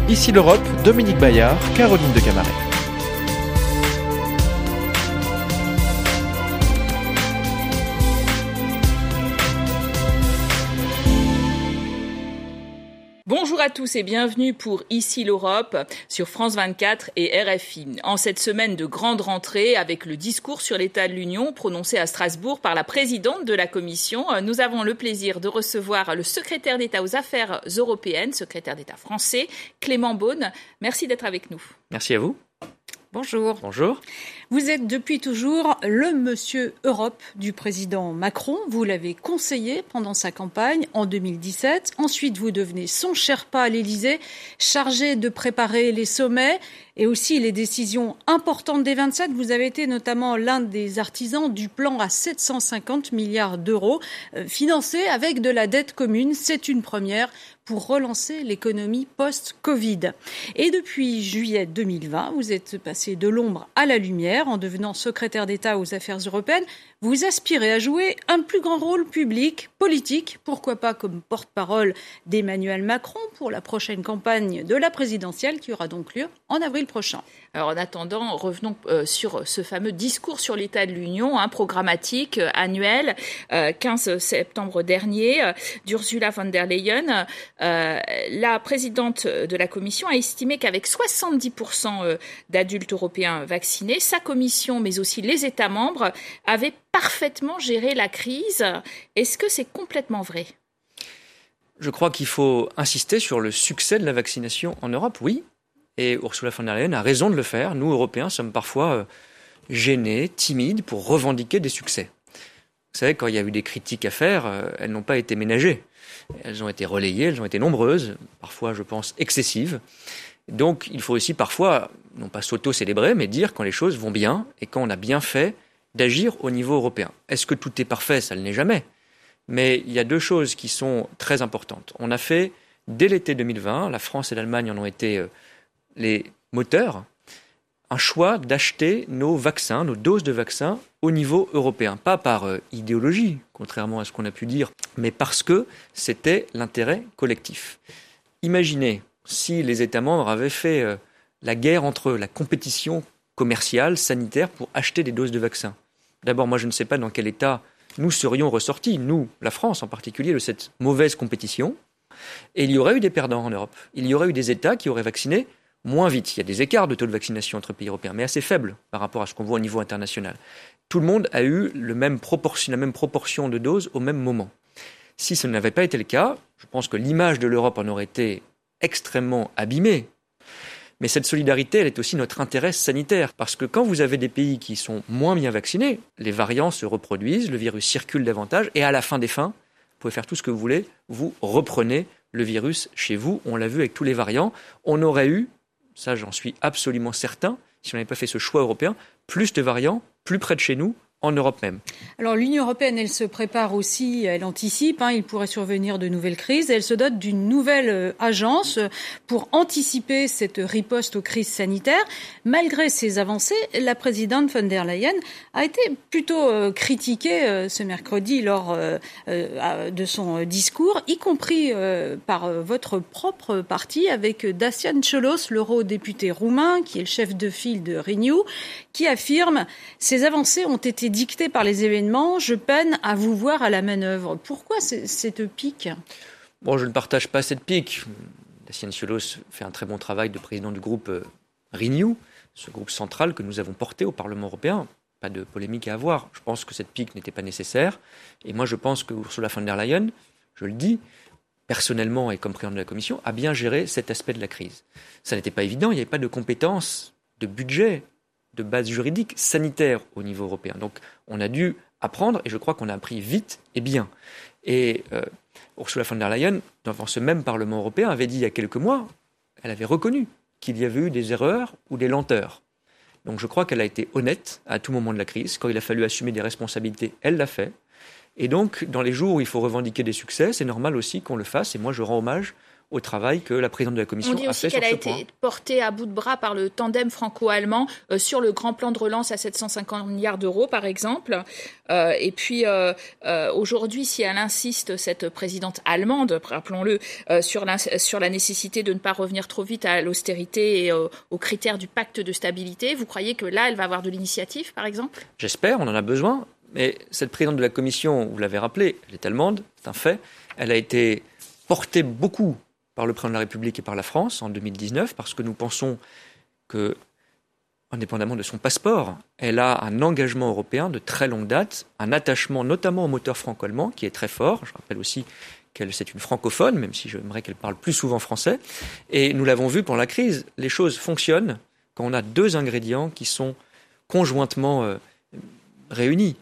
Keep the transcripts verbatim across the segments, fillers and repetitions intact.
Ici l'Europe, Dominique Bayard, Caroline de Camaret. Bonjour à tous et bienvenue pour Ici l'Europe sur France vingt-quatre et R F I. En cette semaine de grande rentrée, avec le discours sur l'état de l'Union prononcé à Strasbourg par la présidente de la Commission, nous avons le plaisir de recevoir le secrétaire d'État aux Affaires européennes, secrétaire d'État français, Clément Beaune. Merci d'être avec nous. Merci à vous. Bonjour. Bonjour. Vous êtes depuis toujours le monsieur Europe du président Macron. Vous l'avez conseillé pendant sa campagne en deux mille dix-sept. Ensuite, vous devenez son Sherpa à l'Élysée, chargé de préparer les sommets et aussi les décisions importantes des vingt-sept. Vous avez été notamment l'un des artisans du plan à sept cent cinquante milliards d'euros, euh, financé avec de la dette commune. C'est une première pour relancer l'économie post-Covid. Et depuis juillet deux mille vingt, vous êtes passé de l'ombre à la lumière en devenant secrétaire d'État aux Affaires européennes. Vous aspirez à jouer un plus grand rôle public, politique, pourquoi pas comme porte-parole d'Emmanuel Macron pour la prochaine campagne de la présidentielle qui aura donc lieu en avril prochain. Alors en attendant, revenons euh, sur ce fameux discours sur l'état de l'Union, hein, programmatique, euh, annuel, euh, quinze septembre dernier, euh, d'Ursula von der Leyen. Euh, la présidente de la Commission a estimé qu'avec soixante-dix pour cent d'adultes européens vaccinés, sa Commission, mais aussi les États membres, avaient parfaitement géré la crise. Est-ce que c'est complètement vrai ? Je crois qu'il faut insister sur le succès de la vaccination en Europe, oui. Et Ursula von der Leyen a raison de le faire. Nous, Européens, sommes parfois gênés, timides pour revendiquer des succès. Vous savez, quand il y a eu des critiques à faire, elles n'ont pas été ménagées. Elles ont été relayées, elles ont été nombreuses, parfois, je pense, excessives. Donc, il faut aussi parfois, non pas s'auto-célébrer, mais dire quand les choses vont bien et quand on a bien fait d'agir au niveau européen. Est-ce que tout est parfait ? Ça ne l'est jamais. Mais il y a deux choses qui sont très importantes. On a fait, dès l'été deux mille vingt, la France et l'Allemagne en ont été euh, les moteurs, un choix d'acheter nos vaccins, nos doses de vaccins au niveau européen. Pas par euh, idéologie, contrairement à ce qu'on a pu dire, mais parce que c'était l'intérêt collectif. Imaginez si les États membres avaient fait euh, la guerre entre eux, la compétition commerciale, sanitaire, pour acheter des doses de vaccins. D'abord, moi, je ne sais pas dans quel état nous serions ressortis, nous, la France en particulier, de cette mauvaise compétition. Et il y aurait eu des perdants en Europe. Il y aurait eu des États qui auraient vacciné moins vite. Il y a des écarts de taux de vaccination entre pays européens, mais assez faibles par rapport à ce qu'on voit au niveau international. Tout le monde a eu le même proportion, la même proportion de doses au même moment. Si ce n'avait pas été le cas, je pense que l'image de l'Europe en aurait été extrêmement abîmée. Mais cette solidarité, elle est aussi notre intérêt sanitaire. Parce que quand vous avez des pays qui sont moins bien vaccinés, les variants se reproduisent, le virus circule davantage, et à la fin des fins, vous pouvez faire tout ce que vous voulez, vous reprenez le virus chez vous. On l'a vu avec tous les variants. On aurait eu, ça j'en suis absolument certain, si on n'avait pas fait ce choix européen, plus de variants, plus près de chez nous, en Europe même. Alors l'Union européenne, elle se prépare aussi, elle anticipe, hein, il pourrait survenir de nouvelles crises. Elle se dote d'une nouvelle euh, agence pour anticiper cette riposte aux crises sanitaires. Malgré ces avancées, la présidente von der Leyen a été plutôt euh, critiquée euh, ce mercredi lors euh, euh, de son discours, y compris euh, par euh, votre propre parti, avec Dacian Cioloș, l'eurodéputé roumain, qui est le chef de file de Renew, qui affirme « Ces avancées ont été dictées par les événements, je peine à vous voir à la manœuvre ». Pourquoi cette pique ? Bon, je ne partage pas cette pique. Dacian Cioloș fait un très bon travail de président du groupe Renew, ce groupe central que nous avons porté au Parlement européen. Pas de polémique à avoir. Je pense que cette pique n'était pas nécessaire. Et moi, je pense que Ursula von der Leyen, je le dis, personnellement et comme président de la Commission, a bien géré cet aspect de la crise. Ça n'était pas évident, il n'y avait pas de compétences, de budget, de base juridique, sanitaire au niveau européen. Donc, on a dû apprendre, et je crois qu'on a appris vite et bien. Et euh, Ursula von der Leyen, devant ce même Parlement européen, avait dit il y a quelques mois, elle avait reconnu qu'il y avait eu des erreurs ou des lenteurs. Donc, je crois qu'elle a été honnête à tout moment de la crise. Quand il a fallu assumer des responsabilités, elle l'a fait. Et donc, dans les jours où il faut revendiquer des succès, c'est normal aussi qu'on le fasse. Et moi, je rends hommage au travail que la présidente de la Commission a fait sur ce point. On dit aussi qu'elle a été portée à bout de bras par le tandem franco-allemand euh, sur le grand plan de relance à sept cent cinquante milliards d'euros, par exemple. Euh, et puis, euh, euh, aujourd'hui, si elle insiste, cette présidente allemande, rappelons-le, euh, sur, la, sur la nécessité de ne pas revenir trop vite à l'austérité et euh, aux critères du pacte de stabilité, vous croyez que là, elle va avoir de l'initiative, par exemple ? J'espère, on en a besoin. Mais cette présidente de la Commission, vous l'avez rappelé, elle est allemande, c'est un fait. Elle a été portée beaucoup par le président de la République et par la France en deux mille dix-neuf, parce que nous pensons que, indépendamment de son passeport, elle a un engagement européen de très longue date, un attachement notamment au moteur franco-allemand qui est très fort. Je rappelle aussi qu'elle c'est une francophone, même si j'aimerais qu'elle parle plus souvent français. Et nous l'avons vu pendant la crise, les choses fonctionnent quand on a deux ingrédients qui sont conjointement euh, réunis.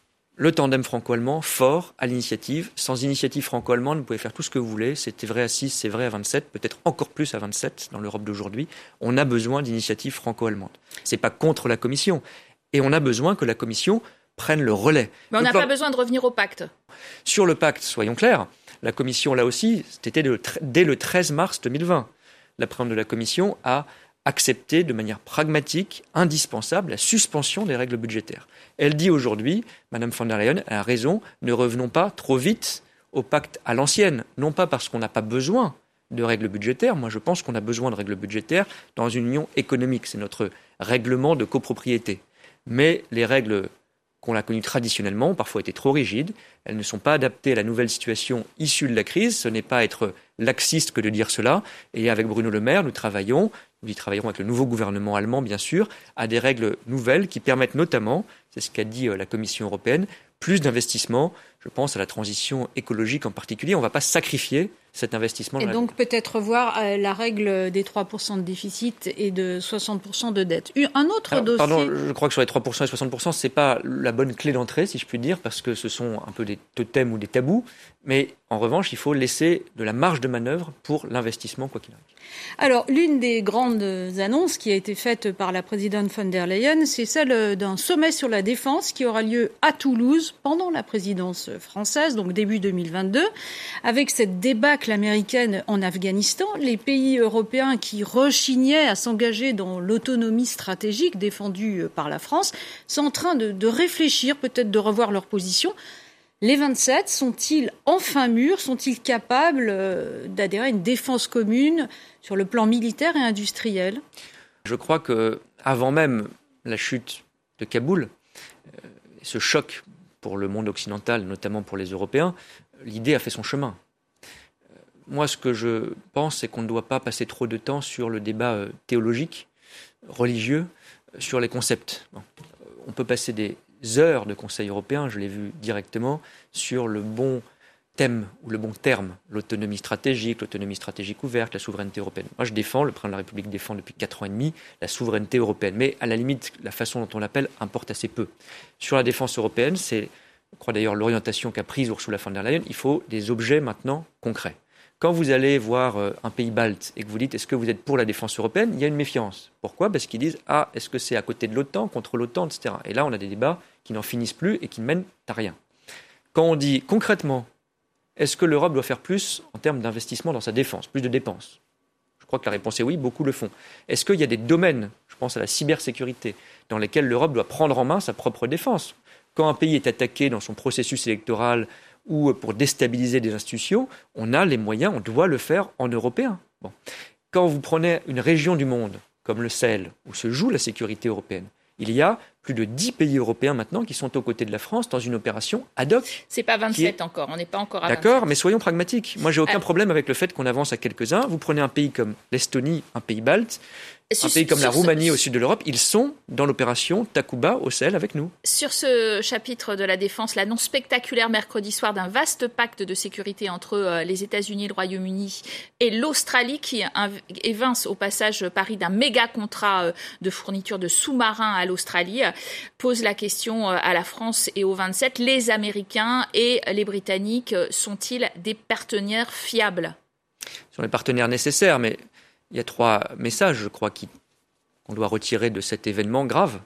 Le tandem franco-allemand, fort, à l'initiative. Sans initiative franco-allemande, vous pouvez faire tout ce que vous voulez. C'était vrai à six, c'est vrai à vingt-sept, peut-être encore plus à vingt-sept dans l'Europe d'aujourd'hui. On a besoin d'initiatives franco-allemandes. C'est pas contre la Commission. Et on a besoin que la Commission prenne le relais. Mais on n'a plan... pas besoin de revenir au pacte. Sur le pacte, soyons clairs, la Commission, là aussi, c'était dès le treize mars deux mille vingt. La présidente de la Commission a accepter de manière pragmatique, indispensable, la suspension des règles budgétaires. Elle dit aujourd'hui, Mme von der Leyen a raison, ne revenons pas trop vite au pacte à l'ancienne, non pas parce qu'on n'a pas besoin de règles budgétaires, moi je pense qu'on a besoin de règles budgétaires dans une union économique, c'est notre règlement de copropriété. Mais les règles qu'on a connues traditionnellement ont parfois été trop rigides, elles ne sont pas adaptées à la nouvelle situation issue de la crise, ce n'est pas être laxiste que de dire cela, et avec Bruno Le Maire, nous travaillons, nous y travaillerons avec le nouveau gouvernement allemand bien sûr, à des règles nouvelles qui permettent notamment, c'est ce qu'a dit la Commission européenne, plus d'investissements, je pense à la transition écologique en particulier, on ne va pas sacrifier cet investissement. Et donc peut-être voir euh, la règle des trois pour cent de déficit et de soixante pour cent de dette. Un autre Alors, dossier... Pardon, je crois que sur les trois pour cent et soixante pour cent, ce n'est pas la bonne clé d'entrée, si je puis dire, parce que ce sont un peu des totems ou des tabous, mais en revanche, il faut laisser de la marge de manœuvre pour l'investissement, quoi qu'il arrive. Alors, l'une des grandes annonces qui a été faite par la présidente von der Leyen, c'est celle d'un sommet sur la défense qui aura lieu à Toulouse pendant la présidence française, donc début deux mille vingt-deux. Avec cette débâcle américaine en Afghanistan, les pays européens qui rechignaient à s'engager dans l'autonomie stratégique défendue par la France sont en train de, de réfléchir, peut-être de revoir leur position. Les vingt-sept sont-ils enfin mûrs? Sont-ils capables euh, d'adhérer à une défense commune sur le plan militaire et industriel? Je crois qu'avant même la chute de Kaboul, euh, ce choc pour le monde occidental, notamment pour les Européens, l'idée a fait son chemin. Euh, moi, ce que je pense, c'est qu'on ne doit pas passer trop de temps sur le débat euh, théologique, religieux, euh, sur les concepts. Bon. On peut passer des heures de Conseil européen, je l'ai vu directement, sur le bon thème ou le bon terme, l'autonomie stratégique, l'autonomie stratégique ouverte, la souveraineté européenne. Moi, je défends, le président de la République défend depuis quatre ans et demi la souveraineté européenne. Mais à la limite, la façon dont on l'appelle importe assez peu. Sur la défense européenne, c'est, je crois d'ailleurs, l'orientation qu'a prise Ursula von der Leyen, il faut des objets maintenant concrets. Quand vous allez voir un pays balte et que vous dites « est-ce que vous êtes pour la défense européenne ?», il y a une méfiance. Pourquoi ? Parce qu'ils disent « ah, est-ce que c'est à côté de l'OTAN, contre l'OTAN, et cetera » Et là, on a des débats qui n'en finissent plus et qui ne mènent à rien. Quand on dit concrètement « est-ce que l'Europe doit faire plus en termes d'investissement dans sa défense, plus de dépenses ?» Je crois que la réponse est oui, beaucoup le font. Est-ce qu'il y a des domaines, je pense à la cybersécurité, dans lesquels l'Europe doit prendre en main sa propre défense ? Quand un pays est attaqué dans son processus électoral ou pour déstabiliser des institutions, on a les moyens, on doit le faire en européen. Bon. Quand vous prenez une région du monde, comme le Sahel, où se joue la sécurité européenne, il y a plus de dix pays européens maintenant qui sont aux côtés de la France dans une opération ad hoc. C'est pas vingt-sept est... encore, on n'est pas encore à vingt-sept. D'accord, mais soyons pragmatiques. Moi, j'ai aucun Alors... problème avec le fait qu'on avance à quelques-uns. Vous prenez un pays comme l'Estonie, un pays balte, Sur, un pays comme la ce, Roumanie au sud de l'Europe, ils sont dans l'opération Takuba au Sahel avec nous. Sur ce chapitre de la défense, l'annonce spectaculaire mercredi soir d'un vaste pacte de sécurité entre euh, les États-Unis, le Royaume-Uni et l'Australie qui évince au passage Paris d'un méga contrat euh, de fourniture de sous-marins à l'Australie, euh, pose la question euh, à la France et aux vingt-sept. Les Américains et les Britanniques euh, sont-ils des partenaires fiables ? Ce sont les partenaires nécessaires, mais il y a trois messages, je crois, qui, qu'on doit retirer de cet événement grave.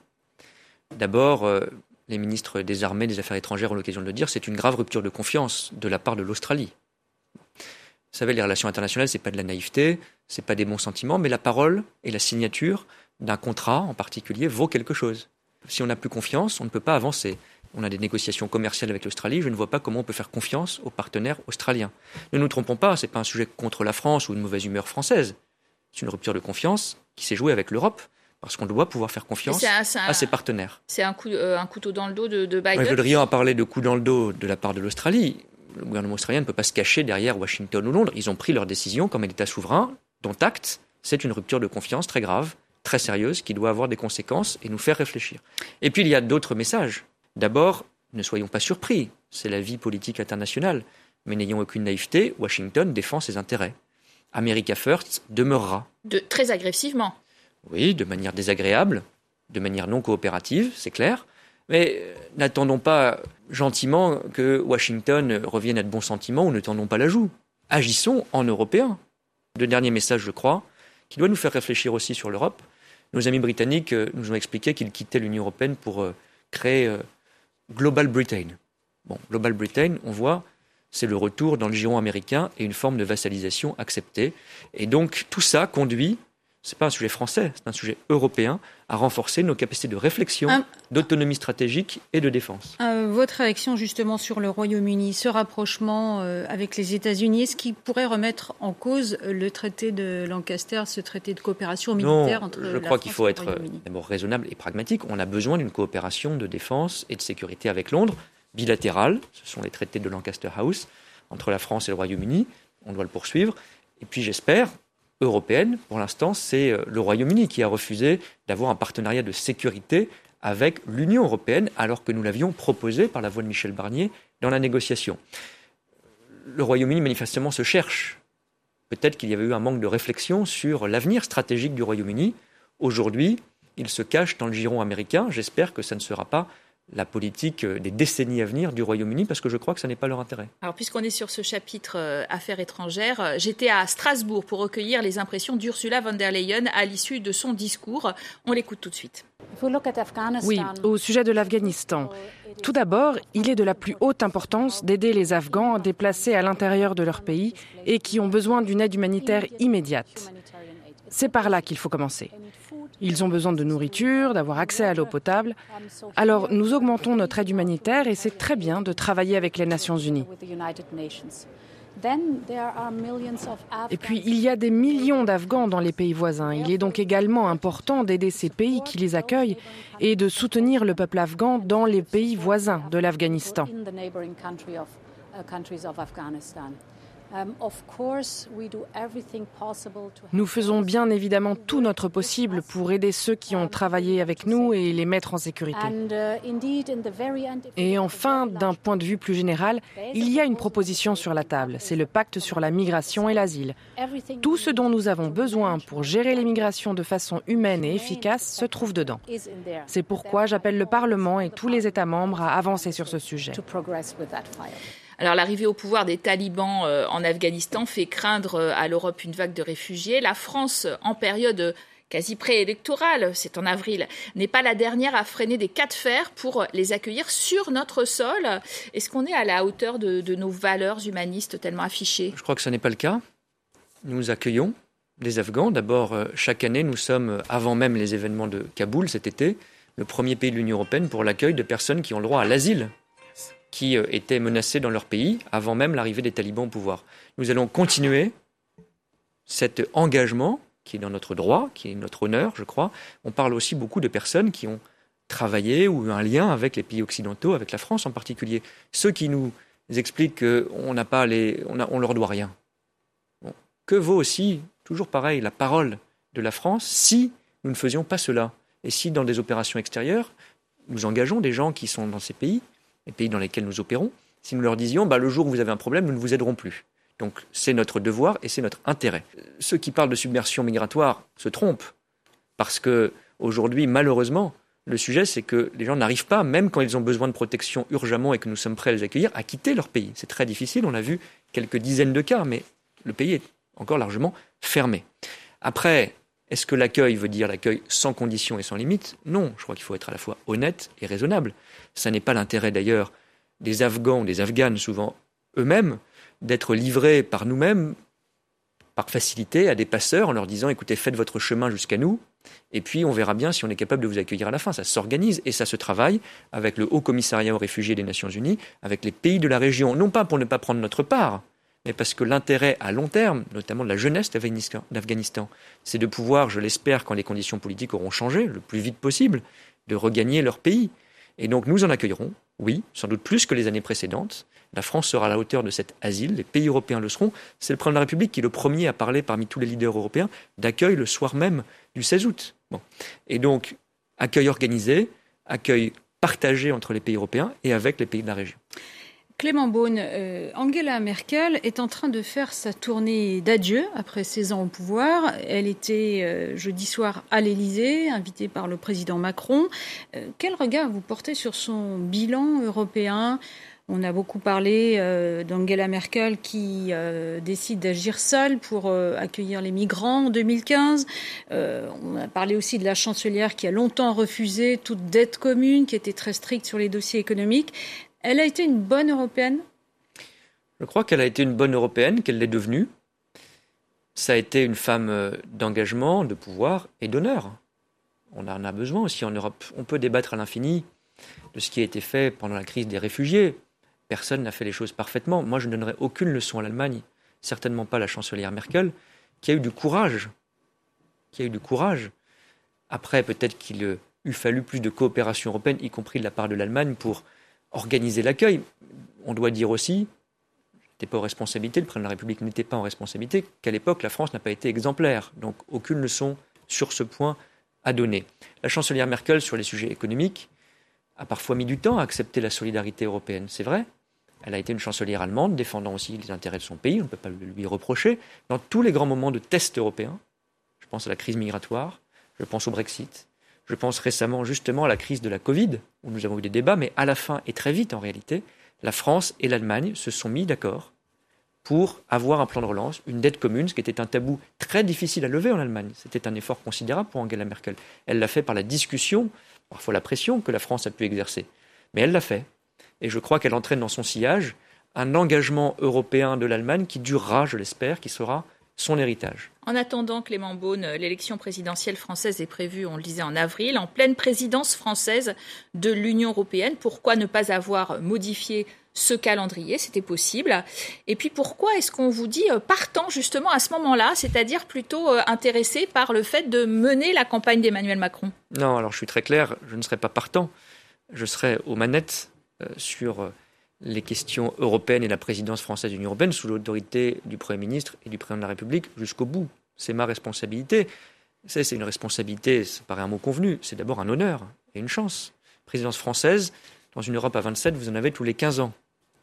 D'abord, euh, les ministres des Armées, des Affaires étrangères ont l'occasion de le dire, c'est une grave rupture de confiance de la part de l'Australie. Vous savez, les relations internationales, c'est pas de la naïveté, c'est pas des bons sentiments, mais la parole et la signature d'un contrat en particulier vaut quelque chose. Si on n'a plus confiance, on ne peut pas avancer. On a des négociations commerciales avec l'Australie, je ne vois pas comment on peut faire confiance aux partenaires australiens. Ne nous trompons pas, ce n'est pas un sujet contre la France ou une mauvaise humeur française. C'est une rupture de confiance qui s'est jouée avec l'Europe, parce qu'on doit pouvoir faire confiance c'est un, c'est un, à ses partenaires. C'est un, coup, euh, un couteau dans le dos de, de Biden. Ouais, Le Drian a parlé de coup dans le dos de la part de l'Australie. Le gouvernement australien ne peut pas se cacher derrière Washington ou Londres. Ils ont pris leur décision comme un État souverain, dont acte, c'est une rupture de confiance très grave, très sérieuse, qui doit avoir des conséquences et nous faire réfléchir. Et puis il y a d'autres messages. D'abord, ne soyons pas surpris, c'est la vie politique internationale, mais n'ayons aucune naïveté, Washington défend ses intérêts. America First demeurera. De, très agressivement. Oui, de manière désagréable, de manière non coopérative, c'est clair, mais euh, n'attendons pas gentiment que Washington revienne à de bons sentiments ou ne tendons pas la joue. Agissons en Européens. Le dernier message, je crois, qui doit nous faire réfléchir aussi sur l'Europe. Nos amis britanniques euh, nous ont expliqué qu'ils quittaient l'Union européenne pour euh, créer euh, Global Britain. Bon, Global Britain, on voit, c'est le retour dans le giron américain et une forme de vassalisation acceptée. Et donc, tout ça conduit, ce n'est pas un sujet français, c'est un sujet européen, à renforcer nos capacités de réflexion, un, d'autonomie stratégique et de défense. Euh, votre réaction justement sur le Royaume-Uni, ce rapprochement euh, avec les États-Unis, est-ce qu'il pourrait remettre en cause le traité de Lancaster, ce traité de coopération militaire non, entre je la crois France qu'il faut et être le Royaume-Uni. d'abord raisonnable et pragmatique. On a besoin d'une coopération de défense et de sécurité avec Londres, bilatérale, ce sont les traités de Lancaster House, entre la France et le Royaume-Uni, on doit le poursuivre. Et puis j'espère, européenne, pour l'instant, c'est le Royaume-Uni qui a refusé d'avoir un partenariat de sécurité avec l'Union européenne, alors que nous l'avions proposé par la voix de Michel Barnier dans la négociation. Le Royaume-Uni, manifestement, se cherche. Peut-être qu'il y avait eu un manque de réflexion sur l'avenir stratégique du Royaume-Uni. Aujourd'hui, il se cache dans le giron américain. J'espère que ça ne sera pas la politique des décennies à venir du Royaume-Uni, parce que je crois que ça n'est pas leur intérêt. Alors, puisqu'on est sur ce chapitre euh, Affaires étrangères, euh, j'étais à Strasbourg pour recueillir les impressions d'Ursula von der Leyen à l'issue de son discours. On l'écoute tout de suite. Oui, au sujet de l'Afghanistan. Tout d'abord, il est de la plus haute importance d'aider les Afghans déplacés à l'intérieur de leur pays et qui ont besoin d'une aide humanitaire immédiate. C'est par là qu'il faut commencer. Ils ont besoin de nourriture, d'avoir accès à l'eau potable. Alors, nous augmentons notre aide humanitaire et c'est très bien de travailler avec les Nations Unies. Et puis, il y a des millions d'Afghans dans les pays voisins. Il est donc également important d'aider ces pays qui les accueillent et de soutenir le peuple afghan dans les pays voisins de l'Afghanistan. Nous faisons bien évidemment tout notre possible pour aider ceux qui ont travaillé avec nous et les mettre en sécurité. Et enfin, d'un point de vue plus général, il y a une proposition sur la table. C'est le pacte sur la migration et l'asile. Tout ce dont nous avons besoin pour gérer l'immigration de façon humaine et efficace se trouve dedans. C'est pourquoi j'appelle le Parlement et tous les États membres à avancer sur ce sujet. Alors, l'arrivée au pouvoir des talibans euh, en Afghanistan fait craindre euh, à l'Europe une vague de réfugiés. La France, en période euh, quasi préélectorale, c'est en avril, n'est pas la dernière à freiner des cas de fer pour les accueillir sur notre sol. Est-ce qu'on est à la hauteur de, de nos valeurs humanistes tellement affichées ? Je crois que ce n'est pas le cas. Nous accueillons des Afghans. D'abord, euh, chaque année, nous sommes, avant même les événements de Kaboul cet été, le premier pays de l'Union européenne pour l'accueil de personnes qui ont le droit à l'asile, qui étaient menacés dans leur pays avant même l'arrivée des talibans au pouvoir. Nous allons continuer cet engagement qui est dans notre droit, qui est notre honneur, je crois. On parle aussi beaucoup de personnes qui ont travaillé ou eu un lien avec les pays occidentaux, avec la France en particulier. Ceux qui nous expliquent qu'on n'a pas les, on, a, on leur doit rien. Bon. Que vaut aussi, toujours pareil, la parole de la France si nous ne faisions pas cela ? Et si dans des opérations extérieures, nous engageons des gens qui sont dans ces pays, les pays dans lesquels nous opérons, si nous leur disions bah, « le jour où vous avez un problème, nous ne vous aiderons plus ». Donc c'est notre devoir et c'est notre intérêt. Ceux qui parlent de submersion migratoire se trompent, parce qu'aujourd'hui, malheureusement, le sujet c'est que les gens n'arrivent pas, même quand ils ont besoin de protection urgemment et que nous sommes prêts à les accueillir, à quitter leur pays. C'est très difficile, on a vu quelques dizaines de cas, mais le pays est encore largement fermé. Après, est-ce que l'accueil veut dire l'accueil sans condition et sans limite ? Non, je crois qu'il faut être à la fois honnête et raisonnable. Ça n'est pas l'intérêt d'ailleurs des Afghans ou des Afghanes, souvent eux-mêmes, d'être livrés par nous-mêmes par facilité à des passeurs en leur disant « écoutez, faites votre chemin jusqu'à nous, et puis on verra bien si on est capable de vous accueillir à la fin ». Ça s'organise et ça se travaille avec le Haut Commissariat aux réfugiés des Nations Unies, avec les pays de la région, non pas pour ne pas prendre notre part, mais parce que l'intérêt à long terme, notamment de la jeunesse d'Afghanistan, c'est de pouvoir, je l'espère, quand les conditions politiques auront changé, le plus vite possible, de regagner leur pays. Et donc nous en accueillerons, oui, sans doute plus que les années précédentes. La France sera à la hauteur de cet asile, les pays européens le seront. C'est le président de la République qui est le premier à parler parmi tous les leaders européens d'accueil le soir même du seize août. Bon. Et donc, accueil organisé, accueil partagé entre les pays européens et avec les pays de la région. Clément Beaune, euh, Angela Merkel est en train de faire sa tournée d'adieu après seize ans au pouvoir. Elle était euh, jeudi soir à l'Élysée, invitée par le président Macron. Euh, quel regard vous portez sur son bilan européen ? On a beaucoup parlé euh, d'Angela Merkel qui euh, décide d'agir seule pour euh, accueillir les migrants en deux mille quinze. Euh, on a parlé aussi de la chancelière qui a longtemps refusé toute dette commune, qui était très stricte sur les dossiers économiques. Elle a été une bonne européenne ? Je crois qu'elle a été une bonne européenne, qu'elle l'est devenue. Ça a été une femme d'engagement, de pouvoir et d'honneur. On en a besoin aussi en Europe. On peut débattre à l'infini de ce qui a été fait pendant la crise des réfugiés. Personne n'a fait les choses parfaitement. Moi, je ne donnerai aucune leçon à l'Allemagne, certainement pas la chancelière Merkel, qui a eu du courage. Qui a eu du courage. Après, peut-être qu'il eût fallu plus de coopération européenne, y compris de la part de l'Allemagne, pour organiser l'accueil. On doit dire aussi, je n'étais pas aux responsabilités, le président de la République n'était pas en responsabilité, qu'à l'époque, la France n'a pas été exemplaire. Donc, aucune leçon sur ce point à donner. La chancelière Merkel, sur les sujets économiques, a parfois mis du temps à accepter la solidarité européenne. C'est vrai. Elle a été une chancelière allemande, défendant aussi les intérêts de son pays, on ne peut pas le lui reprocher. Dans tous les grands moments de test européens, je pense à la crise migratoire, je pense au Brexit, je pense récemment justement à la crise de la Covid, où nous avons eu des débats, mais à la fin, et très vite en réalité, la France et l'Allemagne se sont mis d'accord pour avoir un plan de relance, une dette commune, ce qui était un tabou très difficile à lever en Allemagne. C'était un effort considérable pour Angela Merkel. Elle l'a fait par la discussion, parfois la pression que la France a pu exercer. Mais elle l'a fait. Et je crois qu'elle entraîne dans son sillage un engagement européen de l'Allemagne qui durera, je l'espère, qui sera son héritage. En attendant, Clément Beaune, l'élection présidentielle française est prévue, on le disait, en avril, en pleine présidence française de l'Union européenne. Pourquoi ne pas avoir modifié ce calendrier? C'était possible. Et puis pourquoi est-ce qu'on vous dit partant justement à ce moment-là, c'est-à-dire plutôt intéressé par le fait de mener la campagne d'Emmanuel Macron? Non, alors je suis très clair, je ne serai pas partant. Je serai aux manettes euh, sur... Euh, les questions européennes et la présidence française de l'Union européenne sous l'autorité du Premier ministre et du Président de la République jusqu'au bout. C'est ma responsabilité. C'est, c'est une responsabilité, ça paraît un mot convenu, c'est d'abord un honneur et une chance. Présidence française, dans une Europe à vingt-sept, vous en avez tous les quinze ans.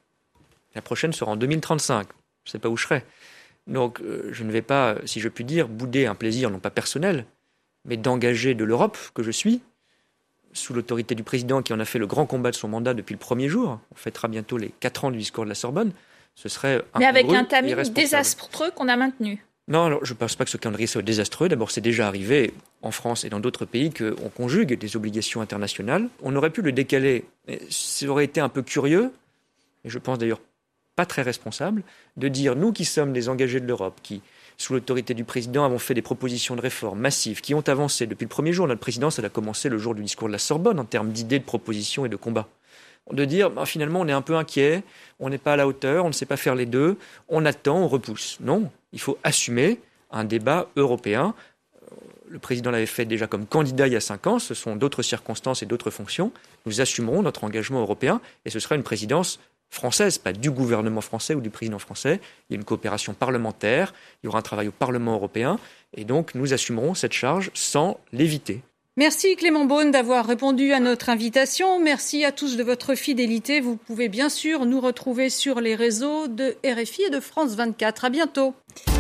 La prochaine sera en deux mille trente-cinq. Je ne sais pas où je serai. Donc euh, je ne vais pas, si je puis dire, bouder un plaisir non pas personnel, mais d'engager de l'Europe que je suis, sous l'autorité du président qui en a fait le grand combat de son mandat depuis le premier jour. On fêtera bientôt les quatre ans du discours de la Sorbonne. Ce serait Mais avec un timing désastreux qu'on a maintenu. Non, alors, je ne pense pas que ce calendrier soit désastreux. D'abord, c'est déjà arrivé en France et dans d'autres pays qu'on conjugue des obligations internationales. On aurait pu le décaler. Mais ça aurait été un peu curieux, et je pense d'ailleurs pas très responsable, de dire, nous qui sommes des engagés de l'Europe, qui, sous l'autorité du président, avons fait des propositions de réforme massives, qui ont avancé depuis le premier jour. Notre présidence, elle a commencé le jour du discours de la Sorbonne en termes d'idées, de propositions et de combats. De dire, bah, finalement, on est un peu inquiet, on n'est pas à la hauteur, on ne sait pas faire les deux, on attend, on repousse. Non, il faut assumer un débat européen. Le président l'avait fait déjà comme candidat il y a cinq ans, ce sont d'autres circonstances et d'autres fonctions. Nous assumerons notre engagement européen et ce sera une présidence française, pas du gouvernement français ou du président français. Il y a une coopération parlementaire, il y aura un travail au Parlement européen et donc nous assumerons cette charge sans l'éviter. Merci Clément Beaune d'avoir répondu à notre invitation. Merci à tous de votre fidélité. Vous pouvez bien sûr nous retrouver sur les réseaux de R F I et de France vingt-quatre. À bientôt.